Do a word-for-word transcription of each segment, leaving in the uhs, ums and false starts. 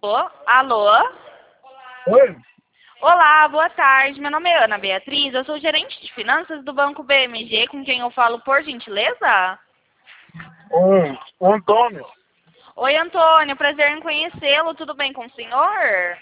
Alô? Alô? Oi? Olá, boa tarde. Meu nome é Ana Beatriz, eu sou gerente de finanças do Banco B M G, com quem eu falo por gentileza? Um, o Antônio. Oi, Antônio, prazer em conhecê-lo. Tudo bem com o senhor?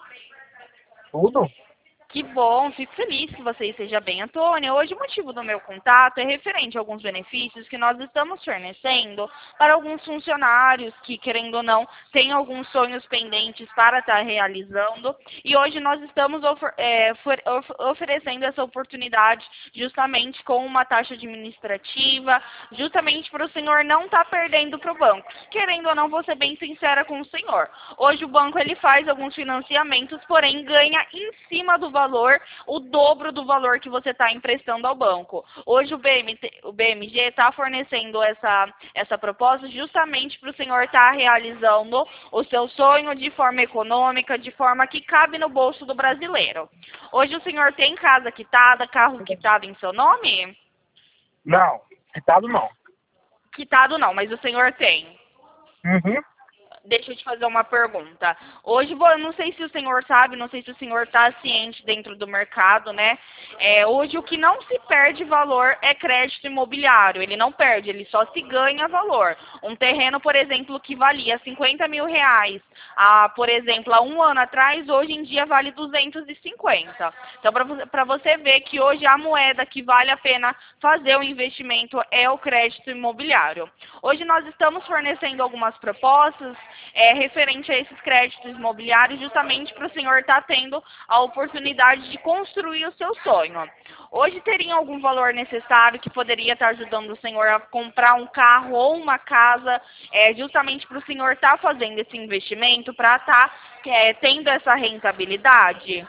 Tudo? Que bom, fico feliz que você esteja bem, Antônio. Hoje o motivo do meu contato é referente a alguns benefícios que nós estamos fornecendo para alguns funcionários que, querendo ou não, têm alguns sonhos pendentes para estar realizando. E hoje nós estamos ofer é, of oferecendo essa oportunidade justamente com uma taxa administrativa, justamente para o senhor não estar perdendo para o banco. Querendo ou não, vou ser bem sincera com o senhor. Hoje o banco ele faz alguns financiamentos, porém ganha em cima do valor, o dobro do valor que você está emprestando ao banco. Hoje o, B M T, o B M G está fornecendo essa, essa proposta justamente para o senhor estar realizando o seu sonho de forma econômica, de forma que cabe no bolso do brasileiro. Hoje o senhor tem casa quitada, carro quitado em seu nome? Não, quitado não. Quitado não, mas o senhor tem. Uhum. Deixa eu te fazer uma pergunta. Hoje, bom, eu não sei se o senhor sabe, não sei se o senhor está ciente dentro do mercado, né? É, hoje o que não se perde valor é crédito imobiliário. Ele não perde, ele só se ganha valor. Um terreno, por exemplo, que valia cinquenta mil reais, ah, por exemplo, há um ano atrás, hoje em dia vale duzentos e cinquenta. Então, para você ver que hoje a moeda que vale a pena fazer o investimento é o crédito imobiliário. Hoje nós estamos fornecendo algumas propostas é, referente a esses créditos imobiliários, justamente para o senhor estar tendo a oportunidade de construir o seu sonho. Hoje teria algum valor necessário que poderia estar ajudando o senhor a comprar um carro ou uma casa, é, justamente para o senhor estar fazendo esse investimento, para estar é, tendo essa rentabilidade?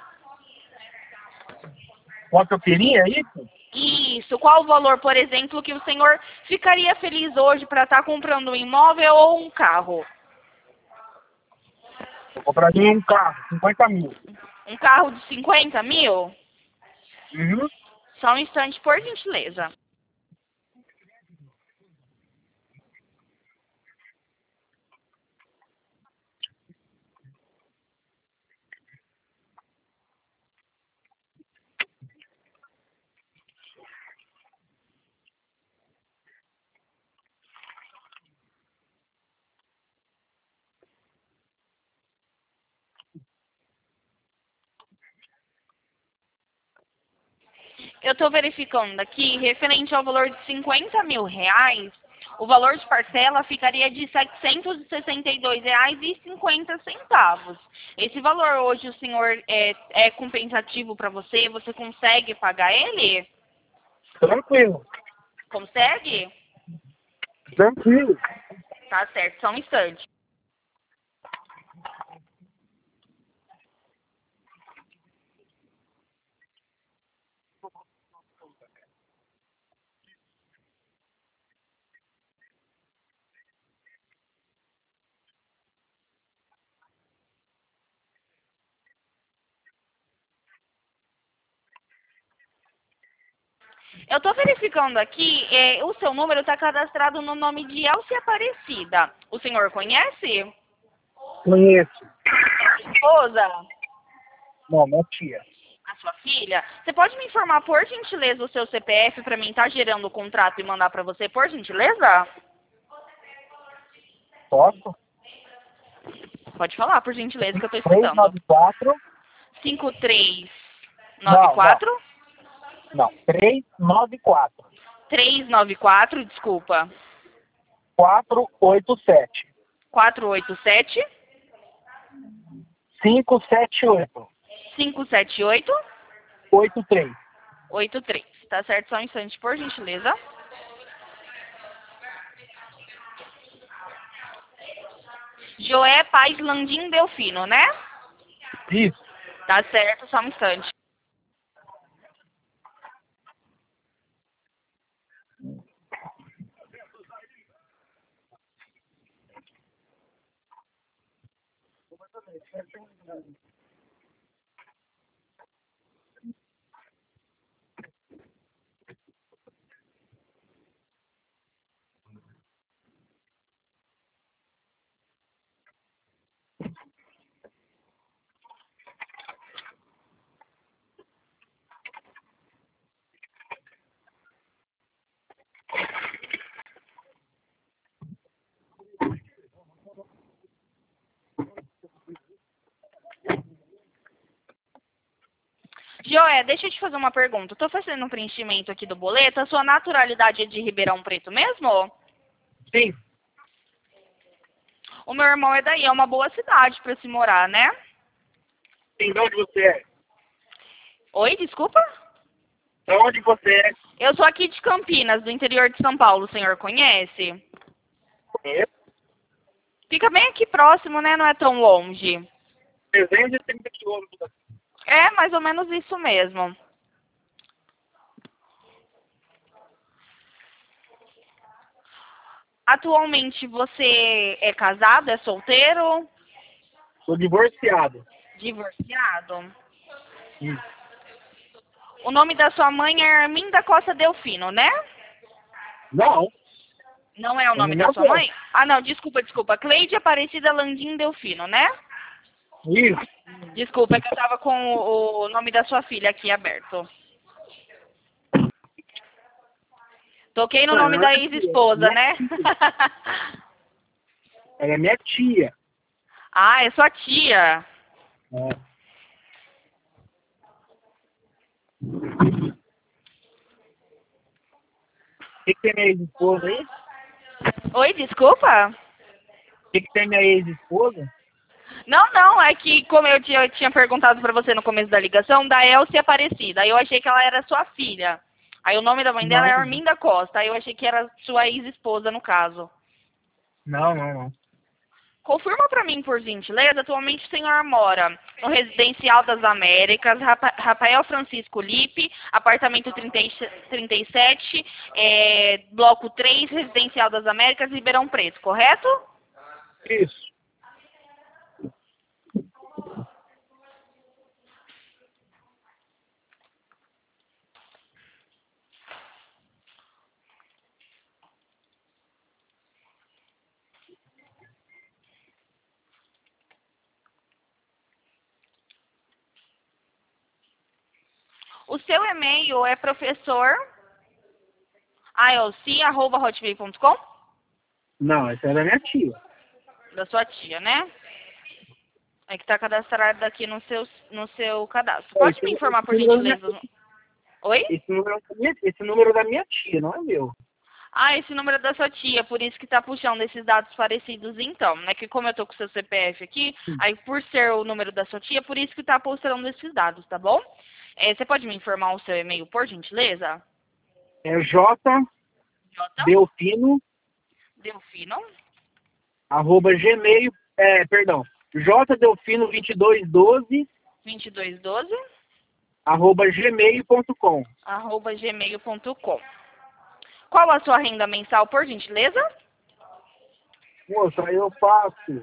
Quanto eu queria, é isso? Isso. Qual o valor, por exemplo, que o senhor ficaria feliz hoje para estar comprando um imóvel ou um carro? Eu compraria um carro, cinquenta mil. Um carro de cinquenta mil? Uhum. Só um instante, por gentileza. Eu estou verificando aqui, referente ao valor de cinquenta mil reais, o valor de parcela ficaria de setecentos e sessenta e dois reais e cinquenta centavos. Esse valor hoje o senhor é, é compensativo para você? Você consegue pagar ele? Tranquilo. Consegue? Tranquilo. Tá certo, só um instante. Eu estou verificando aqui, é, o seu número está cadastrado no nome de Elcia Aparecida. O senhor conhece? Conheço. É sua esposa? Não, minha tia. A sua filha? Você pode me informar, por gentileza, o seu C P F para mim estar gerando o contrato e mandar para você, por gentileza? Posso? Pode falar, por gentileza, que eu estou três escutando. nove quatro. cinco três nove Não, não. quatro Não. três nove quatro. três nove quatro, desculpa, quatro oito sete. quatro oito sete cinco sete oito. cinco sete oito oito três. oito três. Tá certo? Só um instante, por gentileza. Joé Paz Landim Delfino, né? Isso. Tá certo, só um instante. Joé, deixa eu te fazer uma pergunta. Estou fazendo um preenchimento aqui do boleto. A sua naturalidade é de Ribeirão Preto mesmo? Sim. O meu irmão é daí, é uma boa cidade para se morar, né? Sim, de onde você é? Oi, desculpa? De onde você é? Eu sou aqui de Campinas, do interior de São Paulo. O senhor conhece? Conheço. Fica bem aqui próximo, né? Não é tão longe. trezentos e trinta quilômetros daqui. É mais ou menos isso mesmo. Atualmente você é casado, é solteiro? Sou divorciado. Divorciado? Isso. O nome da sua mãe é Arminda Costa Delfino, né? Não. Não é o nome É da minha sua avó. mãe? Ah, não, desculpa, desculpa. Cleide Aparecida Landim Delfino, né? Isso. Desculpa, é que eu tava com o o nome da sua filha aqui aberto. Toquei no Não, nome não é da minha tia, ex-esposa, minha né? tia. Ela é minha tia. Ah, é sua tia. É. O que, que tem minha ex-esposa aí? O Oi, desculpa? que, que tem minha ex-esposa? Não, não, é que como eu tinha, eu tinha perguntado pra você no começo da ligação, da Elcia Aparecida. Aí eu achei que ela era sua filha. Aí o nome da mãe dela é Não. Arminda Costa. Aí eu achei que era sua ex-esposa, no caso. Não, não, não. Confirma pra mim, por gentileza, atualmente o senhor mora no Residencial das Américas, Rapa- Rafael Francisco Lipe, apartamento trinta e trinta e sete, é, bloco três, Residencial das Américas, Ribeirão Preto, correto? Isso. O seu e-mail é professor ilc arroba hotmail ponto com? Não, essa é da minha tia. Da sua tia, né? É que está cadastrado aqui no seu, no seu cadastro. Pode Esse, me informar, por esse número da gentileza? Oi? esse número é da minha- esse número é da minha tia, não é meu. Ah, esse número é da sua tia, por isso que está puxando esses dados parecidos então, né? Que como eu tô com o seu C P F aqui, aí por ser o número da sua tia, por isso que está postando esses dados, tá bom? É, você pode me informar o seu e-mail, por gentileza? É J J. Delfino, Delfino. arroba gmail, é, perdão, J Delfino vinte e dois doze, vinte e dois doze, arroba gmail ponto com. arroba gmail ponto com. Qual a sua renda mensal, por gentileza? Moça, aí eu faço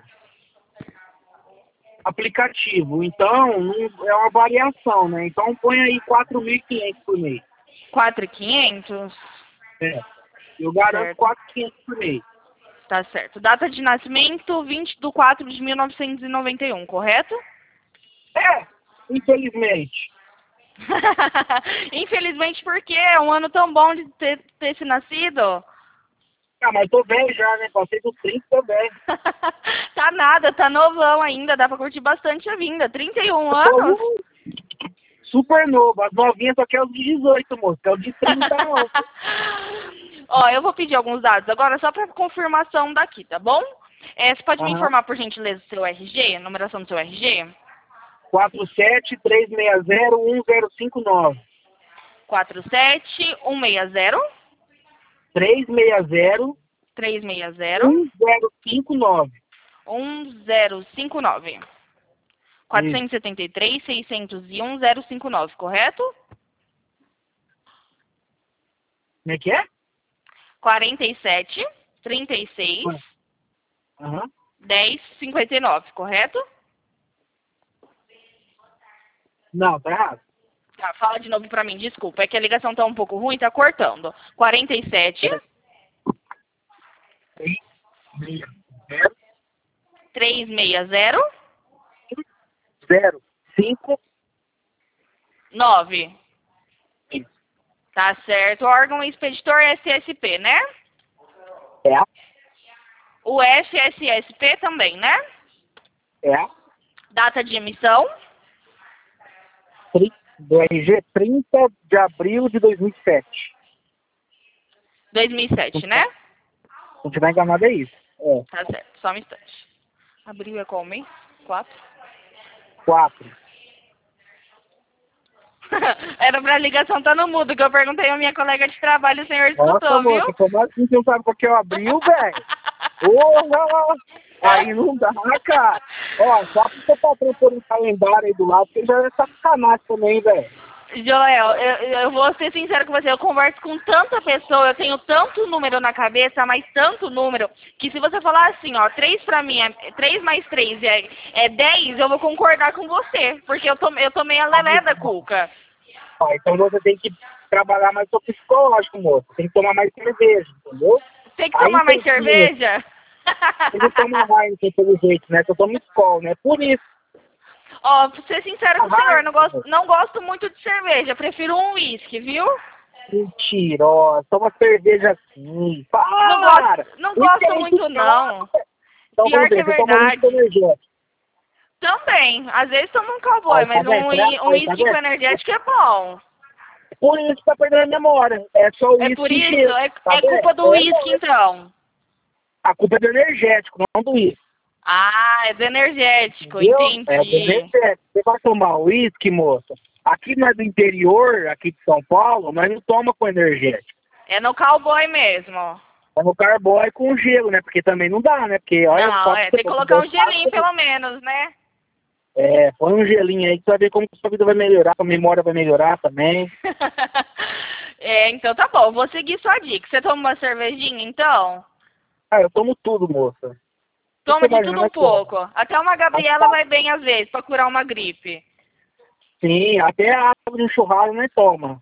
aplicativo, então não- é uma variação, né? Então põe aí quatro mil e quinhentos por mês. quatro mil e quinhentos? É, eu garanto Certo. quatro mil e quinhentos por mês. Tá certo. Data de nascimento, vinte de quatro de mil novecentos e noventa e um, correto? É, infelizmente. Infelizmente, porque é um ano tão bom de ter, ter se nascido. Ah, mas tô velho já, né? Passei dos trinta, tô velho. Tá nada, tá novão ainda, dá pra curtir bastante a vinda. trinta e um Eu tô, anos. uh, super novo, as novinhas só querem os de dezoito, moço, que é o de trinta não. Ó, eu vou pedir alguns dados agora só pra confirmação daqui, tá bom? É, você pode me Aham. informar, por gentileza, o seu R G, a numeração do seu R G? quatro sete três seis zero um zero cinco nove. quatro sete um seis zero três seis zero três seis zero um zero cinco nove. um zero cinco nove. quatrocentos e setenta e três, seiscentos e um, zero cinco nove, correto? Como é que é? quarenta e sete, trinta e seis, Aham. dez, cinquenta e nove, correto? Não, tá errado. Tá, fala de novo pra mim, desculpa. É que a ligação tá um pouco ruim, tá cortando. quarenta e sete, três seis zero trezentos e sessenta, zero cinco. nove. Isso. Tá certo. Órgão expeditor S S P, né? É. O F S S P também, né? É. Data de emissão, Do R G trinta de abril de dois mil e sete. dois mil e sete, né? Se não tiver enganado, é isso. É. Tá certo, só um instante. Abril é qual mês? Quatro? Quatro. Era pra ligação tá no mudo, que eu perguntei à minha colega de trabalho, o senhor Nossa, escutou, viu? moça, como assim você não sabe qual que é o abril, velho? Porra! Aí não dá, cara. Ó, só pro seu patrão pôr um calendário aí do lado, porque já é sacanagem também, velho. Joel, eu, eu vou ser sincero com você, eu converso com tanta pessoa, eu tenho tanto número na cabeça, mas tanto número, que se você falar assim, ó, três pra mim, é, três mais três é, é dez, eu vou concordar com você, porque eu, tom, eu tomei a lelé da cuca. Ó, então você tem que trabalhar mais seu psicológico, moço. Tem que tomar mais cerveja, entendeu? Tem que Aí, tomar mais tem que- cerveja? Tem que tomar Heineken pelo jeito, né? Que eu tomo Skol, né? Por isso. Ó, pra ser sincero com o senhor, não gosto, Heineken. não gosto muito de cerveja, prefiro um uísque, viu? Mentirosa. Toma cerveja assim. Não Para! gosto, não Isso gosto é muito, não. Então Pior vamos que é ver, você toma verdade. uísque energético. Também, às vezes tomo um cowboy, Aí, tá mas vendo? um Aí, uí- um aí, tá uísque com vendo? energético é bom. Por isso que tá perdendo a memória. É só É uísque por e isso? gelo. É, Tá é vendo? culpa do É, uísque, então. a culpa é do energético, não do uísque. Ah, é do energético, Entendeu? É do entendi. energético. Você vai tomar uísque, moça? Aqui nós do interior, aqui de São Paulo, nós não toma com energético. É no cowboy mesmo. É no carboy com gelo, né? Porque também não dá, né? Porque olha Não, só é, que tem você que colocar um gelinho pelo menos, né? É, põe um gelinho aí que você vai ver como que sua vida vai melhorar, a memória vai melhorar também. É, então tá bom, vou seguir sua dica. Você toma uma cervejinha, então? Ah, eu tomo tudo, moça. Toma Você de vai tudo imaginar um que eu- pouco. Até uma Gabriela vai bem às vezes, pra curar uma gripe. Sim, até a água de um churrasco nem toma.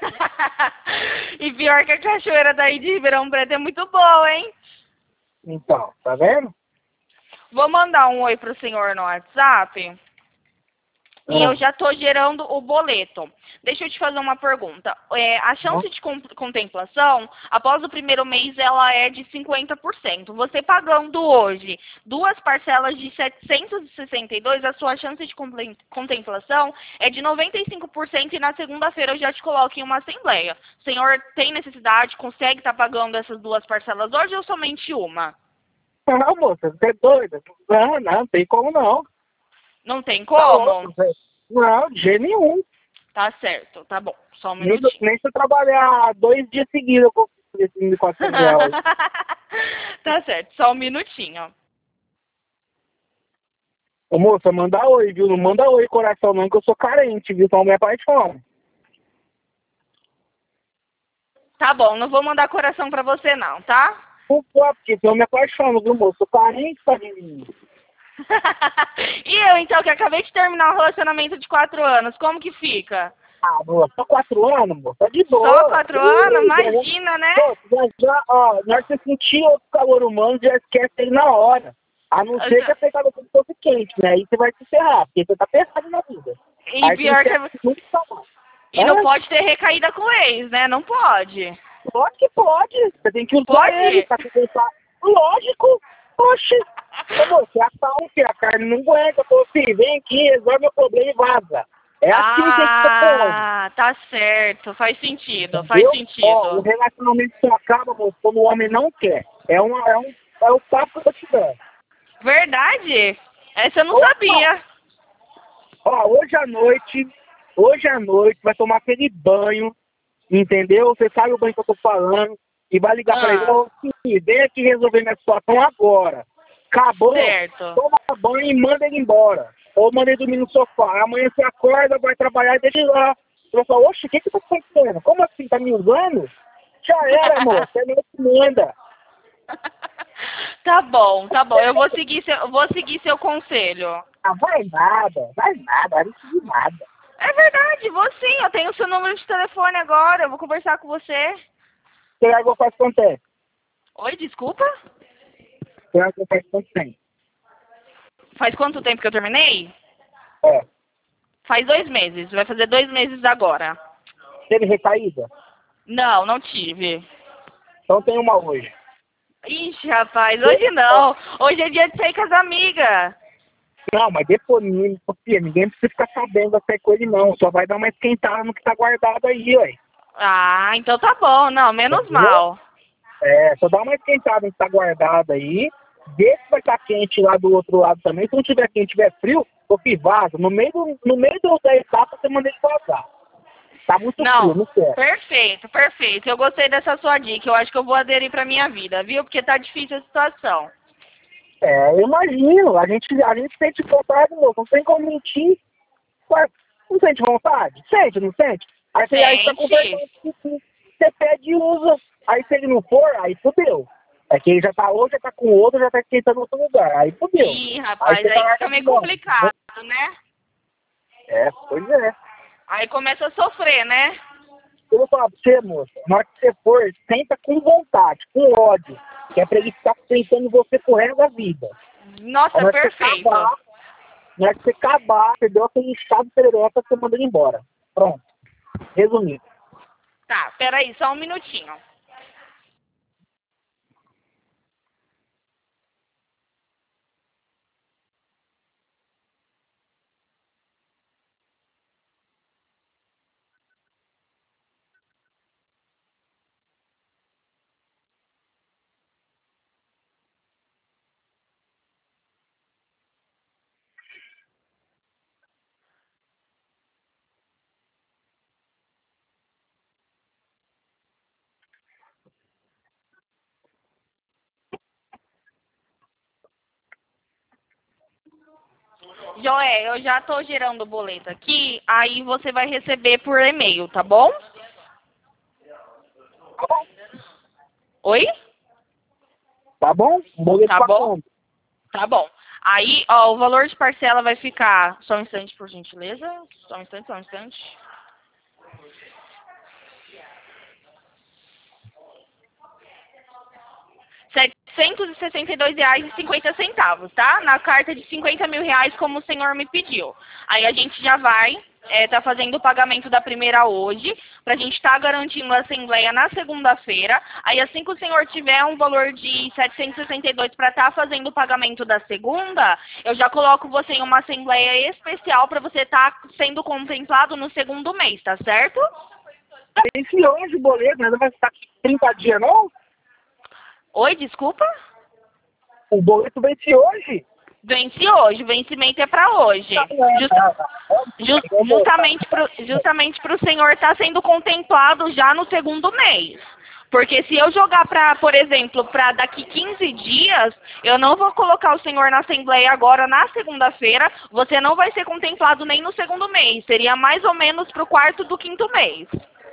E pior que a cachoeira daí de Ribeirão Preto é muito boa, hein? Então, tá vendo? Vou mandar um oi pro senhor no WhatsApp. E Ah. eu já estou gerando o boleto. Deixa eu te fazer uma pergunta. É, a chance de con- contemplação, após o primeiro mês, ela é de cinquenta por cento. Você pagando hoje duas parcelas de setecentos e sessenta e dois, a sua chance de comple- contemplação é de noventa e cinco por cento e na segunda-feira eu já te coloco em uma assembleia. O senhor tem necessidade, consegue estar pagando essas duas parcelas hoje ou somente uma? Não, moça, você é doida? Não, não, não tem como não. Não tem Tá como? louco, velho. Não, de jeito nenhum. Tá certo, tá bom. Só um Nem, minutinho. nem se eu trabalhar dois dias seguidos eu consigo esse mil e quatrocentos reais. Tá certo, só um minutinho. Ô, moça, manda oi, viu? Não manda oi, coração, não, que eu sou carente, viu? Então minha pai fome. Tá bom, não vou mandar coração pra você não, tá? Não pode, porque senão eu me apaixono, viu, moço? Sou carente, tá menino. E eu, então, que acabei de terminar um relacionamento de quatro anos, como que fica? Ah, moça, só quatro anos, moça, tá de boa. Só quatro anos? Ih, Imagina, né? Pô, já, já, ó, na hora que você sentir o calor humano, já esquece ele na hora. A não ser que a pegada fosse quente, né? Aí você vai se ferrar, porque você tá pesado na vida. E Aí pior você que... esquece nunca mais. E não Hã? pode ter recaída com ex, né? Não pode. Pode que pode. Você tem que usar Pode? ele pra se pensar. Lógico. Oxi. Ô, moço, é a saúde, que a carne não aguenta. Falou assim, vem aqui, resolve meu problema e vaza. É assim que tem que ser com homem. Ah, tá certo. Faz sentido, faz Entendeu? sentido. Ó, o relacionamento só acaba, moço, quando o homem não quer. É, uma, é, um, é o papo que eu tô te dando. Verdade? Essa eu não Opa! sabia. Ó, hoje à noite, hoje à noite, vai tomar aquele banho, entendeu? Você sabe o banho que eu tô falando, e vai ligar pra ele, Ah. ô, filho, vem aqui resolver minha situação agora. Acabou, Certo. toma banho e manda ele embora. Ou manda ele dormir no sofá. Amanhã você acorda, vai trabalhar e deixa ele lá. Você vai falar, oxe, o que que tá acontecendo? Como assim, tá me usando? Já era, amor, você não manda. Tá bom, tá bom. Eu vou seguir seu, eu vou seguir seu conselho. Ah, vai nada, vai nada, não precisa de nada. É verdade, vou sim. Eu tenho o seu número de telefone agora. Eu vou conversar com você. Você largou faz quanto tempo? Oi, desculpa? Você largou faz quanto tempo? Faz quanto tempo que eu terminei? É. Faz dois meses. Vai fazer dois meses agora. Teve recaída? Não, não tive. Então tem uma hoje. Ixi, rapaz, hoje não. Hoje é dia de sair com as amigas. Não, mas depois, filha, ninguém precisa ficar sabendo dessa coisa, não. Só vai dar uma esquentada no que tá guardado aí, ué. Ah, então tá bom. Não, menos Entendeu? mal. É, só dá uma esquentada no que tá guardado aí. Vê se vai estar quente lá do outro lado também. Se não tiver quente, tiver frio, ô filho, vaza. No meio, do, no meio do, da etapa, você manda ele vazar. Tá muito Não, frio, não quer. perfeito, perfeito. Eu gostei dessa sua dica. Eu acho que eu vou aderir pra minha vida, viu? Porque tá difícil a situação. É, eu imagino. A gente, a gente sente vontade, moço. Não tem como mentir. Ué, não sente vontade? Sente, não sente? Aí você, aí você tá Sente. conversando, você pede e usa. Aí se ele não for, aí fudeu. É que ele já tá outro, já tá com outro, já tá esquentando em outro lugar. Aí fudeu. Ih, Aí rapaz, você tá aí fica largando de meio mão. complicado, né? É, pois é. Aí começa a sofrer, né? Eu vou falar pra você, moça, na hora que você for, senta com vontade, com ódio. Que é pra ele ficar pensando em você pro resto da vida. Aí Nossa, na hora que você perfeito. acabar, na hora que você acabar, você deu aquele estado perereca, você manda ele embora. Pronto. Resumido. Tá, peraí, só um minutinho. Joé, eu já tô gerando o boleto aqui, aí você vai receber por e-mail, tá bom? Oi? Tá bom? Boleto Tá pra bom? conta. Tá bom. Aí, ó, o valor de parcela vai ficar... Só um instante, por gentileza. Só um instante, só um instante. setecentos e sessenta e dois reais e cinquenta centavos, tá? Na carta de cinquenta mil reais, como o senhor me pediu. Aí a gente já vai é, tá fazendo o pagamento da primeira hoje, pra gente estar tá garantindo a assembleia na segunda-feira. Aí assim que o senhor tiver um valor de setecentos e sessenta e dois para estar tá fazendo o pagamento da segunda, eu já coloco você em uma assembleia especial para você estar tá sendo contemplado no segundo mês, tá certo? Esse hoje o boleto, né? Não vai ficar trinta dias, não? Oi, desculpa? O boleto vence hoje. Vence hoje, o vencimento é para hoje. Justa, just, justamente para justamente o senhor estar tá sendo contemplado já no segundo mês. Porque se eu jogar para, por exemplo, para daqui quinze dias, eu não vou colocar o senhor na assembleia agora na segunda-feira, você não vai ser contemplado nem no segundo mês. Seria mais ou menos para o quarto do quinto mês.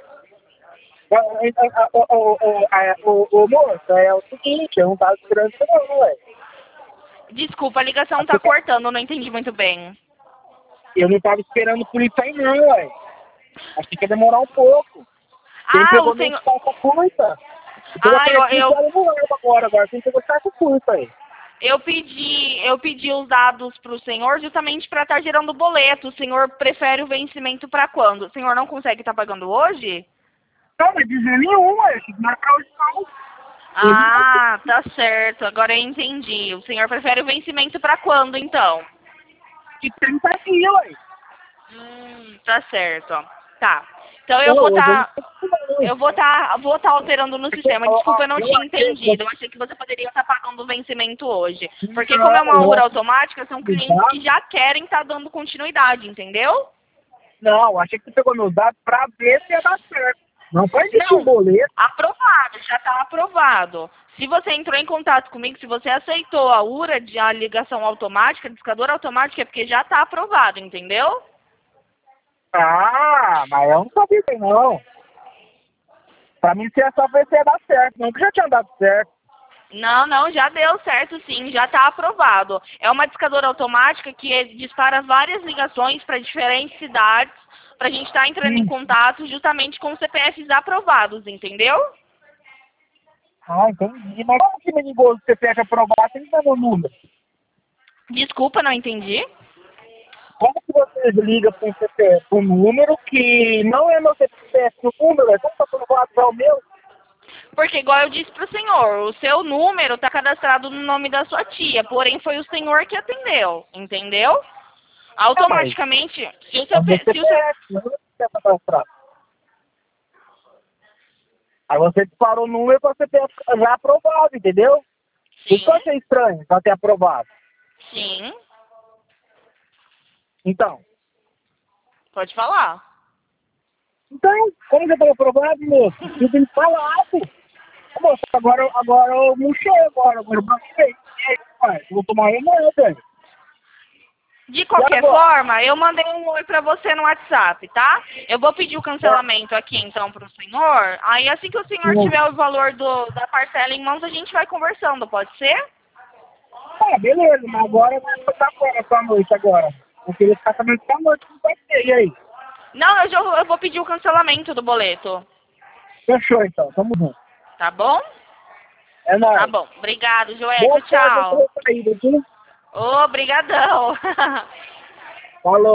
Ô, moça, é o seguinte, eu não tava esperando isso não, ué. Desculpa, a ligação tá cortando, eu não entendi muito bem. Eu não tava esperando por isso aí não, ué. Achei que ia demorar um pouco. Você Ah, entregou o minha senhor... calça curta. Então eu Ah, eu, acredito eu, que ela não leva agora, agora você entregou calça curta aí. eu pedi, eu pedi os dados para o senhor justamente para estar gerando o boleto. O senhor prefere o vencimento para quando? O senhor não consegue estar pagando hoje? Não, mas dizer nenhum, ué. Tem que marcar hoje não. Ah, tá certo. Agora eu entendi. O senhor prefere o vencimento para quando, então? De trinta dias, ué. Hum, tá certo. Tá. Então eu vou estar... Eu vou estar vou tá alterando no sistema. Desculpa, eu não tinha entendido. Eu achei que você poderia estar pagando o vencimento hoje. Porque como é uma URA automática, são clientes que já querem estar dando continuidade, entendeu? Não, achei que você pegou meus dados pra ver se ia dar certo. Não vai existir um Não, boleto. aprovado, já está aprovado. Se você entrou em contato comigo, se você aceitou a URA de a ligação automática, discador automático, é porque já está aprovado, entendeu? Ah, mas eu não sabia disso não. Pra mim, se é só ver se ia dar certo. Não que já tinha dado certo. Não, não, já deu certo sim, já está aprovado. É uma discadora automática que dispara várias ligações para diferentes cidades, para a gente estar tá entrando em Sim. contato justamente com C P Fs aprovados, entendeu? Ah, entendi. Mas como que me ligou se você fecha aprovar sem dar meu número? Desculpa, não entendi. Como que vocês ligam para um C P F, um número que não é meu C P F no número, é como está aprovado já o meu? Porque, igual eu disse pro senhor, o seu número tá cadastrado no nome da sua tia, porém foi o senhor que atendeu, entendeu? Automaticamente, se o É seu... o pe- Se o seu... C P F, não é o C P F. Aí você disparou o número pra você ter já aprovado, entendeu? Isso eu Sim, achei estranho, pra ter aprovado. sim, Então, pode falar. então, como já foi aprovado, moço? Você tem que falar, pô. Ô, moço, agora, agora eu murchei agora, agora eu baixei. E aí, pai? Eu vou tomar remédio, velho. De E qualquer agora? forma, eu mandei um oi pra você no WhatsApp, tá? Eu vou pedir o cancelamento aqui, então, pro senhor. Aí, assim que o senhor Hum. tiver o valor do, da parcela em mãos, a gente vai conversando, pode ser? Ah, beleza, mas agora vai ficar fora pra noite agora. Eu queria ficar também pra noite, não vai ter, e aí? Não, eu, já, eu vou pedir o cancelamento do boleto, Fechou então, tamo junto. tá bom? É Tá nóis. bom. Obrigado, Joeca. Boa sorte na Tchau. sua saída, viu? Obrigadão. Falou.